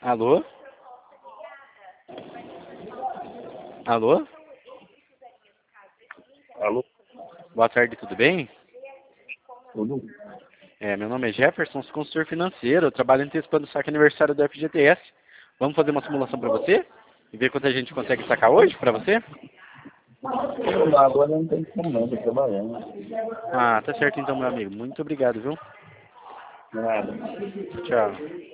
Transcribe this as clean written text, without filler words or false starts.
Alô? Alô? Alô? Boa tarde, tudo bem? Tudo? Meu nome é Jefferson, sou consultor financeiro, eu trabalho antecipando o saque aniversário do FGTS. Vamos fazer uma simulação para você? E ver quanto a gente consegue sacar hoje para você? Agora não tem como não, tô trabalhando. Ah, tá certo então, meu amigo. Muito obrigado, viu? Nada. Tchau.